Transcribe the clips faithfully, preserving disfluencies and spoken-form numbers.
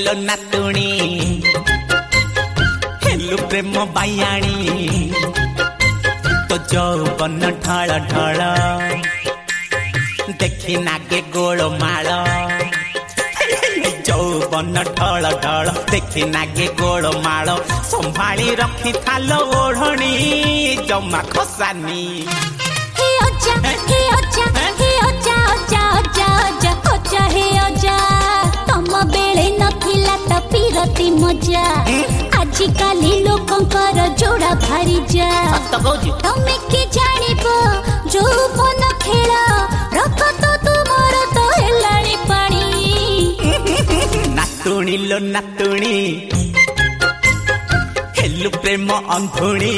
लो नातुणी हेलु प्रेम बायाणी तो जौवन ढाल ढाल देखी नागे गोल माल जौवन ढाल ढाल देखी नागे गोल माल संभाली रखी थाल ओढ़णी जमा खसानी हे अजा हे अजा हे अजा अजा अजा अजा अजा हे अजा तम बेले नथिला त पिरती मजा आजि काली लोकंकर जोड़ा भारी जा तमे के जानिबो जौवन खेल रखत तुमर तो हेलाणी पानी नातुणी लो नातुणी हेलु प्रेम अंधुणी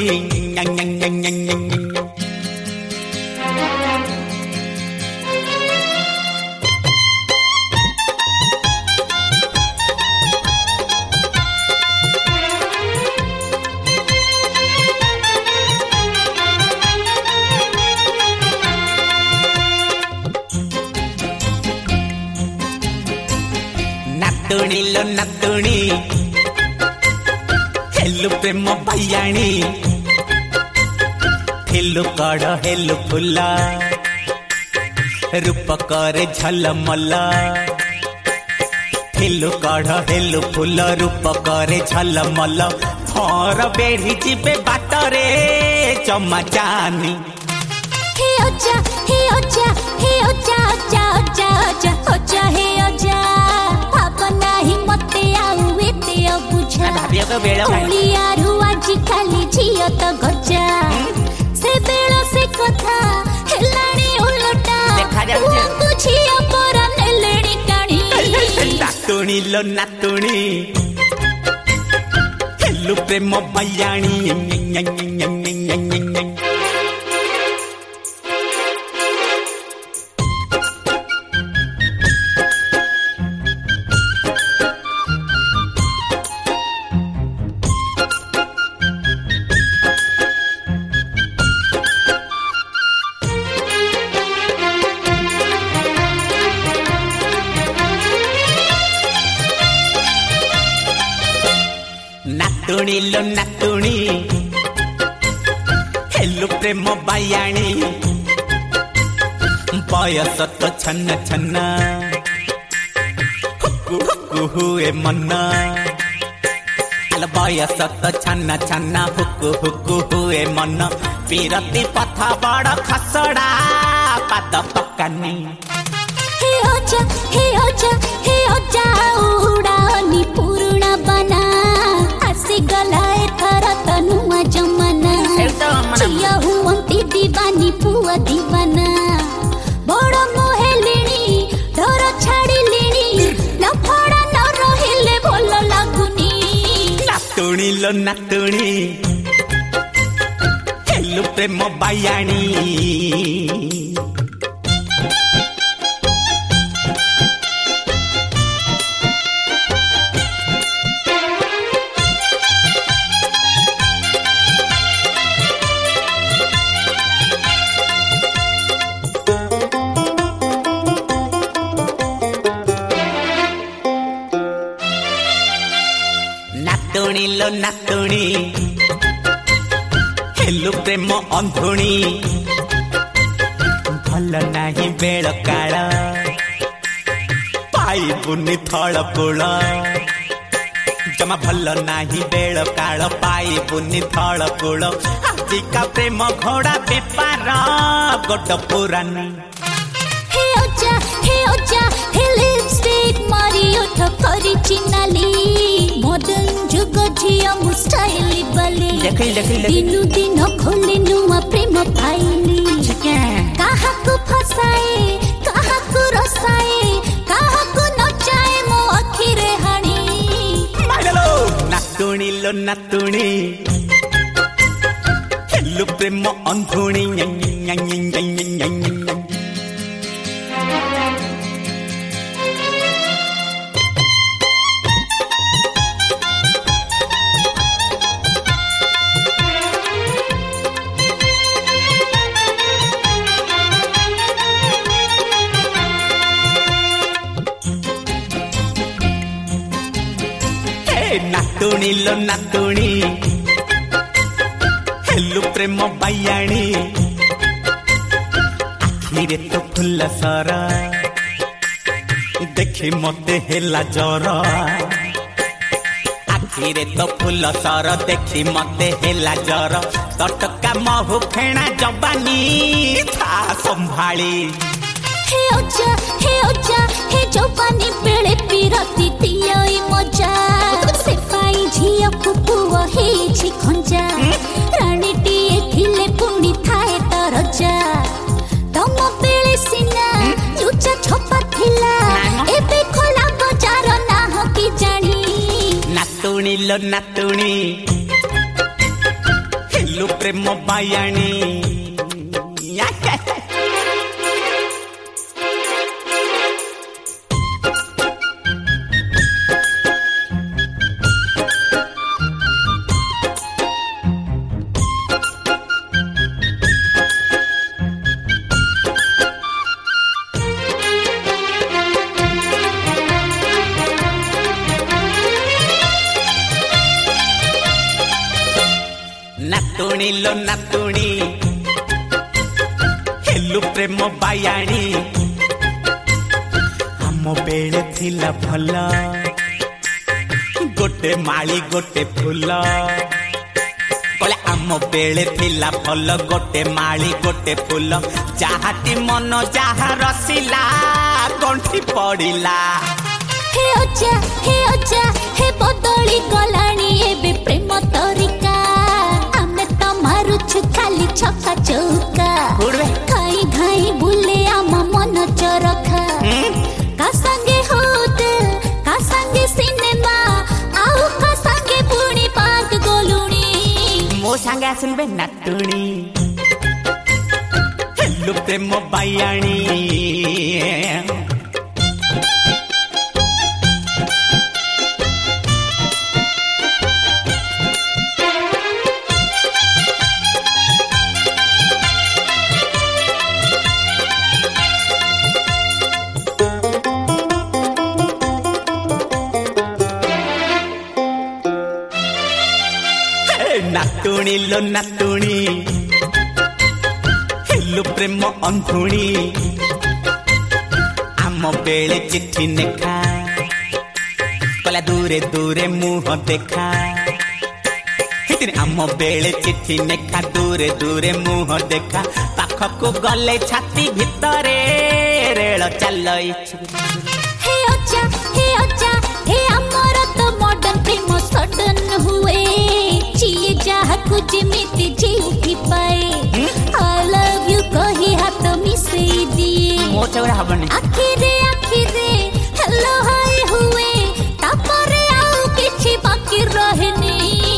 नातुणी लो नातुणी हेलु प्रेम बायाणी हेलु कड़ हेलु फुला रूप करे झलमल हेलु कड़ हेलु फुल रूप करे झलमल थर बेढ़ी जीवे बाटरे जमा जानी हे अजा हे अजा हे अजा अजा अजा अजा अजा हे अजा भावना ही मते आउ एते बुझा ओलियारू आजि खाली झियो तो गजा से बेला से कथा हेलाणी उलटा बुझिया परा नेलेणी टाणी नातुणी लो नातुणी हेलु प्रेम बायाणी नातुणी लो नातुणी हेलु प्रेम बायाणी बयस तो छन्न छन्न हुकु हुकु हुए मन आल बयस तो छन्न छन्न हुकु हुकु हुए मन पीरती पथा बड़ खसड़ा पाद पकानी हे अजा हे अजा हे अजा उड़ानी पुरुणा बना आसी गला एथर तनुआ जमाना चिया हुअंती दीवानी पुआ दीवाना बड़ मोहेलिणी डर छाड़िलिणी लफड़ा न रहिले भल लागुनी नातुणी लो नातुणी हेलु प्रेम बायाणी नातुणी लो नातुणी हेलु प्रेम अंधुणी भल नाही बेल काल पाइबुनि थल कूल जमा भल नाही बेल काल पाइबुनि थल कूल आजिका प्रेम घोड़ा बेपार गोट पुरानी हे अजा हे अजा हे लिपस्टिक मारी उठ करी चिनाली मदन जुग झिया मुस्टाइली बली देखी देखी दिनु दिन खोली नुआ प्रेम पाइली कहा को फसाए कहा को रसाए कहा को नचाए मो अखिरे हाणी मागलो नातुणी लो नातुणी हेलु प्रेम अंधुणी नातुणी लो नातुणी हेलु प्रेम बायाणी आखिरे तो फुल सर देखी मते हेला जर आखिरे तो फुल सर देखी मते हेला जर तटका महु फेणा जबानी था संभाली हे ओजा हे ओजा हे जबानी बेले पिरती दियोई मजा से पाई झिया पुपुआ हे छि खंजा रानी टिए थिले पुणी थाए तरजा तम बेले सिना लुचा छपा थिला एबे खोला बजार ना हो कि जानी नातुणी लो नातुणी हेलु प्रेम बायाणी नातुणी लो नातुणी हेलु प्रेम बायाणी हम बेले थिला भल गोटे माली गोटे फूल कले आम बेले थिला भल गोटे माली गोटे फूल जाहाटी मन जहा रसिला गंठी पड़िला हे ओजा हे ओजा हे बदली गलाणी एबे प्रेम तरिका आमे त मारुछु खाली छक्का चौका खाई खाई बुले आम मन चरखा का संगे होटल का संगे सिनेमा आउ का संगे पुणी पार्क गोलुणी मो संगे आसनबे नातुणी हेलु प्रेम बायाणी नातुणी लो नातुणी हेलु प्रेम अंधुणी आम बेले चिट्ठी नेखा कला दूरे दूरे मुह देखा आम बेले चिट्ठी नेखा दूरे दूरे मुह देखा पाखको गले छाती भितरे रेल चलई हे ओजा हे ओजा हे अमर तो मॉडर्न प्रेम सडन हुए जिए जहा कुछ मिति जी उठी पाए आई लव यू कही हाथ मिसे दिए मो चौरा हबनी आखिरे आखिरे हेलो हाय हुए तापरे आउ किछि बाकी रहनी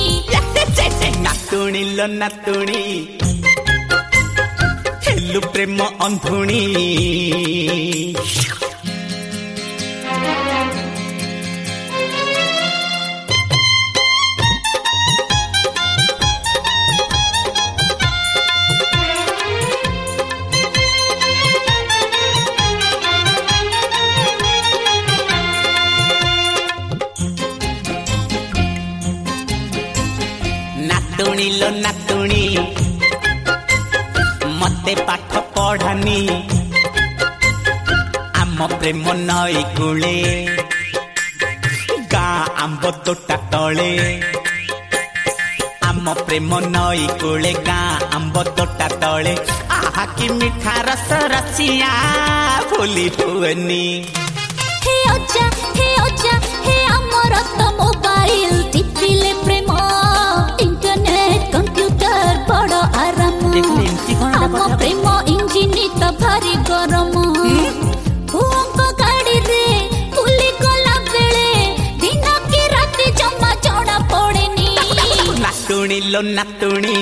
नातुणी लो नातुणी हेलु प्रेम अंधुणी नातुणी लो नातुणी मते पाठ पढ़ानी आम प्रेम नई कूले गाँ आंब तोटा तले आम प्रेम नई कूले गाँ आंब तोटा तले आहा कि मिठा रस रसिया भूली हुएनी हे ओजा हे ओजा हे अमर तो मोबाइल टिपिले प्रेम इंटरनेट कंप्यूटर बड़ आराम आम प्रेम इंजिन तो भारी गरम पुओंको गाड़ी रे पुली गला बेले दिन की रात जमा जड़ा पड़ेनी नातुणी लो नातुणी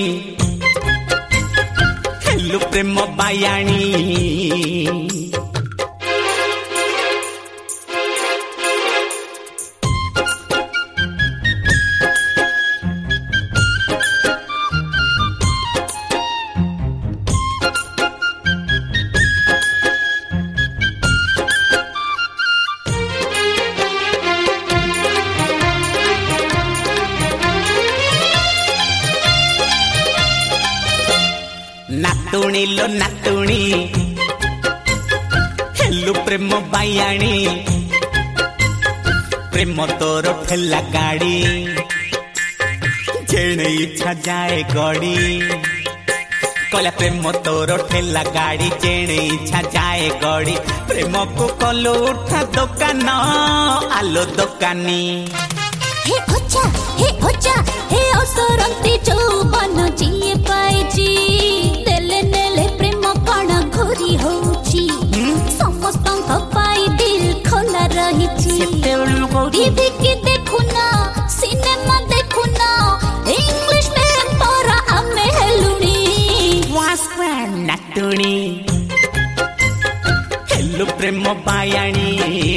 हेलु प्रेम बायाणी नातुणी लो नातुणी हेलु प्रेम बायाणी प्रेम तोर ठेला गाड़ी जेणे इच्छा जाए गड़ी कहला प्रेम तोर ठेला गाड़ी जेणे इच्छा जाए गड़ी प्रेम को कलो उठा दुकान आलो दुकानी हे ओचा हे ओचा हे असरंती चौबन जिए पाइजी देले नेले प्रेम कण घोरी होची समस्तंक पाई दिल खोला रहिची टीवी की देखुना सिनेमा देखुना इंग्लिश में परा आमे हेलुनी वास्वा नातुणी हेलु प्रेम बायाणी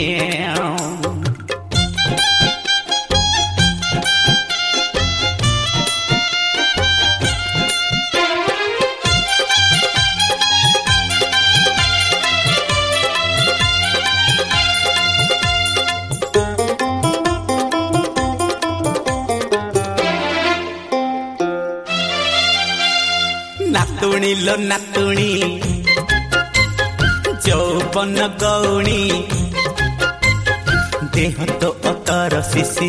नातुणी लो नातुणी चौबन गौणी देह तो अतर शिशी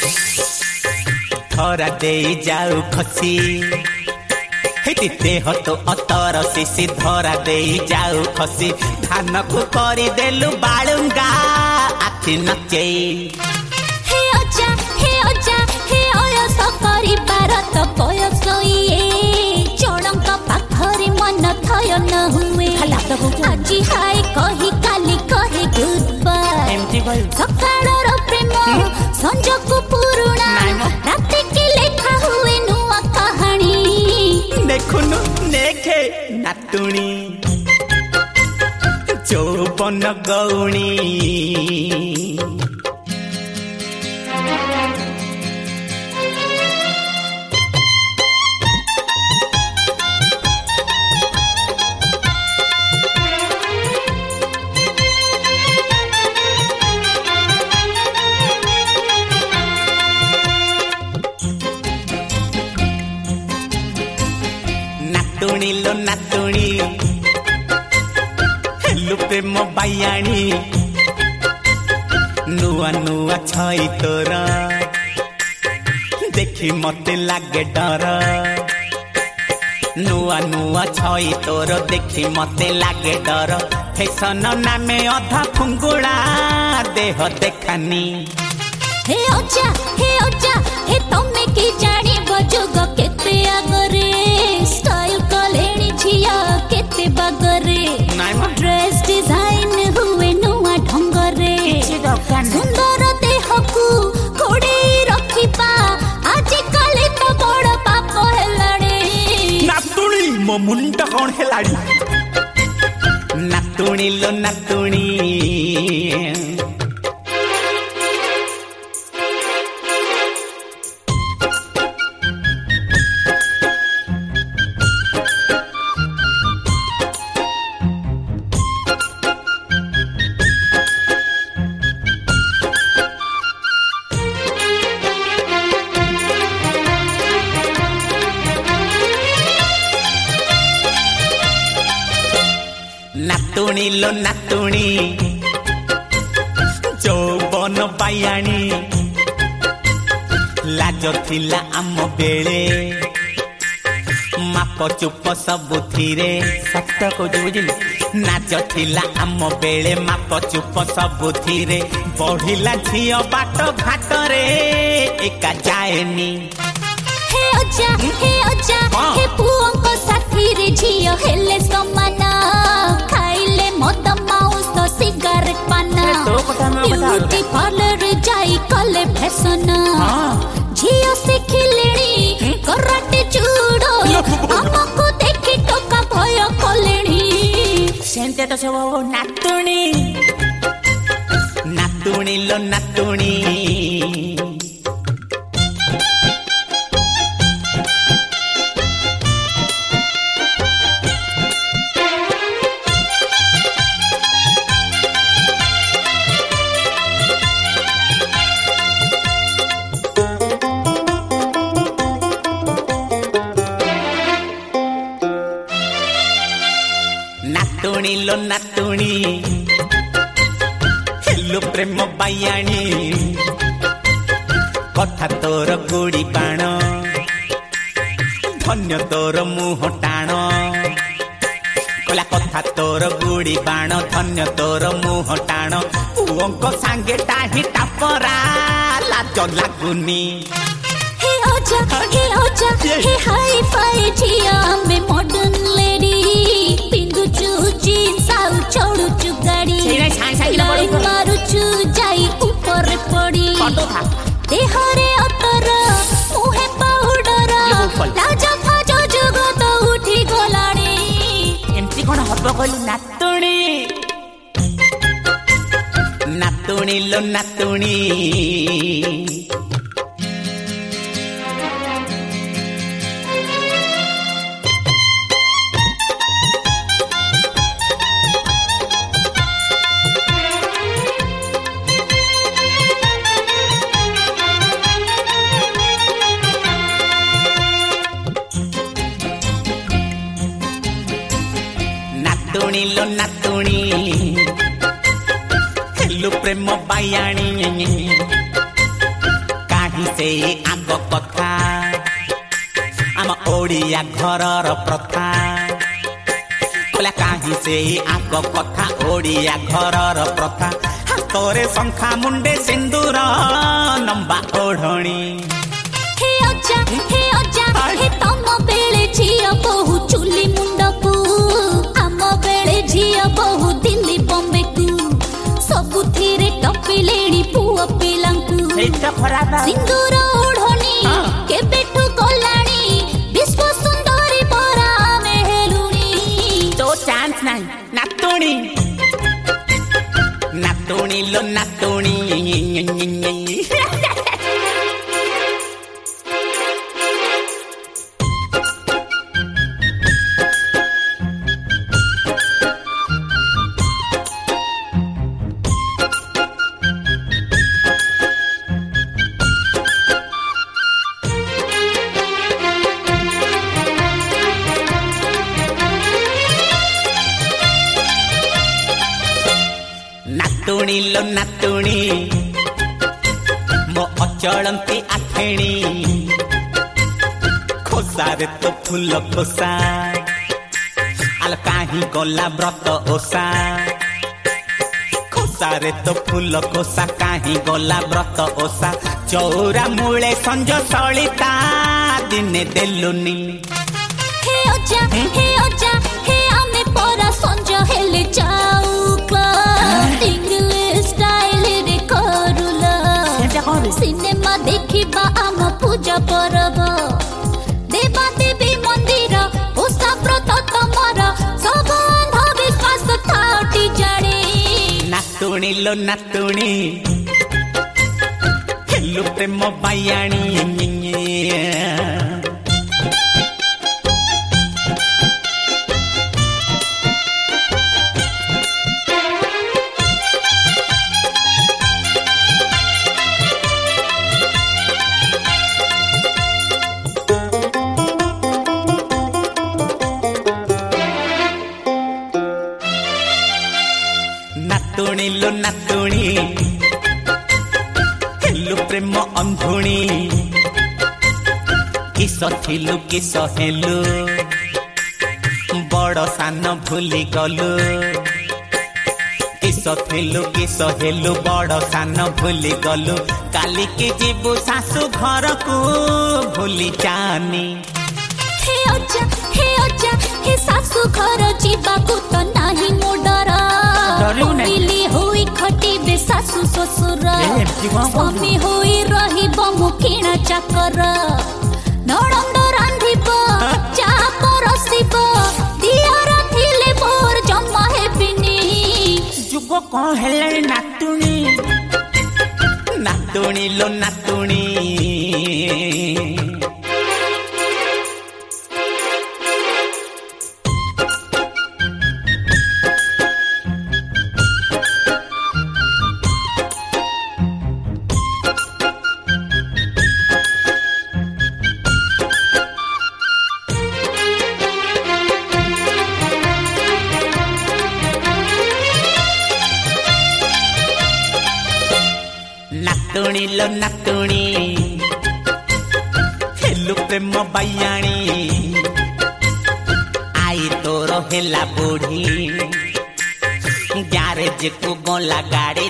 थरा दे जाऊ खसी हेती देह तो अतर शिशी धरा दे जाऊ खसी धान को करी देलु बालुंगा आखि नचे हे ओचा हे ओचा हे ओयस करी भारत बयस इए चोड़ंक पाखरी मन थय न हुए आजी हाय कही काली कहे गुड बाय सकाळर प्रेम संजको पुरुणा राति की लेखा हुए नुआ कहानी देखुनु देखे नातुणी चौबन गौणी नातुणी लो नातुणी हेलु प्रेम बायाणी नुआ नुआ छई तोरा देखी मते लागे डर नुआ नुआ छई तोर देखी मते लागे डर फैशन नामे अधा फुंगुड़ा देह देखानी हे ओचा हे ओचा हे तमे की जानी बजुग केते आगरे स्टाइल कलेनी छिया केते बागरे ड्रेस डिजाइन हुए नुआ ढंगरे सुंदर देहकू कोडे रखिपा आज काले तो बड़ पाप हेलाड़ी नातुणी मो मुंडा कोन हेलाड़ी नातुणी लो नातुणी नातुणी लो नातुणी चौबन बायाणी लाज थिला आम बेले माप चुप सबुथिरे सत को बुझिली नाच थिला आम बेले माप चुप सबुथिरे बढ़िला झियो बाट घाट रे एका जाएनी हे ओचा हे ओचा हे पुओंक साथी रे झियो हेले समाना खाइले मद माउस तो सिगारेट पाना ब्यूटी पार्लर जाई कले फैशन झियो सिखिलेनी कराटे जुडो हमको देखि टोका भय कलेनी सेंते तो सब नातुणी नातुणी लो नातुणी नातुणी लो नातुणी हेलो प्रेम बायाणी कथा तोर गुड़ी बाण धन्य तोर मुह टाण कला कथा तोर गुड़ी बाण धन्य तोर मुह टाण पुओंको सांगे टाही टापरा लाज लागुनी हे ओजा हे ओजा हे हाई फाई झिया में मॉडर्न लेडी पिंदु चु जीन्स आउ छोड़ू चु गाड़ी लाइन मारू चु जाई ऊपर पड़ी देहरे अतर मुहे पाउडर लाजा फाजो जुगो तो उठी गलाणी एमती कोन हब कहलु नातुणी नातुणी लो नातुणी नातुणी लो नातुणी हेलो प्रेम बायाणी काहि से आग कथा आम ओडिया घरर प्रथा बोला काहि से आग कथा ओडिया घरर प्रथा हातरे शंखा मुंडे सिंदूर नंबा ओढ़णी हे अजा हे अजा हे तम बेले झिया बहु चुली मुंडकू आम बेले झिया बहु दिल्ली बॉम्बे कू सबुथिरे टपिलेणी पुआ पिलांकू सिंदूर ओढ़णी केबेठू गलाणी विश्व सुंदरी परा मेहेलुणी तो चांस नहीं नातुणी नातुणी लो नातुणी नातुणी लो नातुणी मो अचलंती आठेणी खोसारे तो फूल खोसा आल काहि गला व्रत ओसा खोसारे तो फूल खोसा काहि गला व्रत ओसा चौरा मूले संज सलिता दिने देलुनी हे ओजा हे ओजा हे आमे परा संज हेले जाऊ इंग्लिश स्टाइल रे करूला सिनेमा देखिबा आम पूजा परब देवा देवी मंदिर ओसा व्रत तमर सब अंधविश्वास थाटी जाड़ी नातुणी लो नातुणी हेलो प्रेम बायाणी नातुणी लो नातुणी हेलो प्रेम अंधुणी किस थिलु किस हेलु बड़ सान भूली गलु किस थिलु किस हेलु बड़ सान भूली गलु काली के जीवु सासु घर को भूली जानी हे ओजा हे ओजा हे सासु घर जीवा को तो नाही मोडरा मिली हुई खटी बे सासु ससुर स्वामी हुई रही मुखिना चाकर नड़ंद रांधिब चा परसिब दियारा थिले मोर जन्म हेबिनी जुग कौन हेले नातुणी नातुणी लो नातुणी नातुणी लो नातुणी हेलु प्रेम बायाणी आई तोर हेला बुढ़ी ग्यारेज को गोला गाड़ी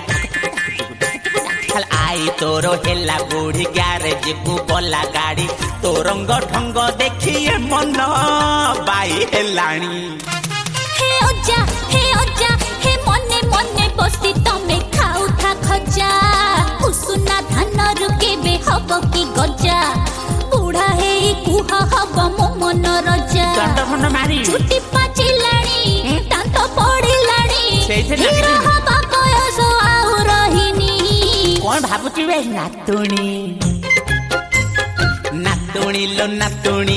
आई तोर हेला बुढ़ी ग्यारेज को गोला गाड़ी तो रंग ढंग देखिए मन बाई हेलाणी हे ओजा हे ओजा हे मने मने बसी तमे खाउ था खजा उസുନା धान रुके बे हब की गजा बुढ़ा हे कुहा हब मो मन रजा दंड मारी छुट्टी पाचिलाणी दांत पड़िलाणी ସେଇଥିରେ हीरो हबा बयस आउ रहिनी कौन भाबुची बे नातुणी नातुणी लो नातुणी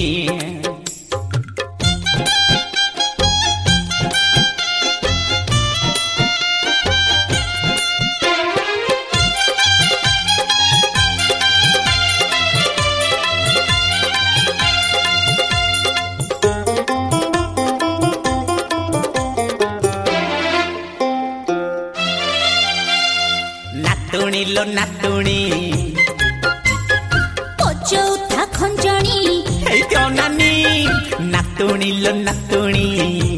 नातुणी लो नातुणी चौथा खंजणी हे क्यों नानी नातुणी लो नातुणी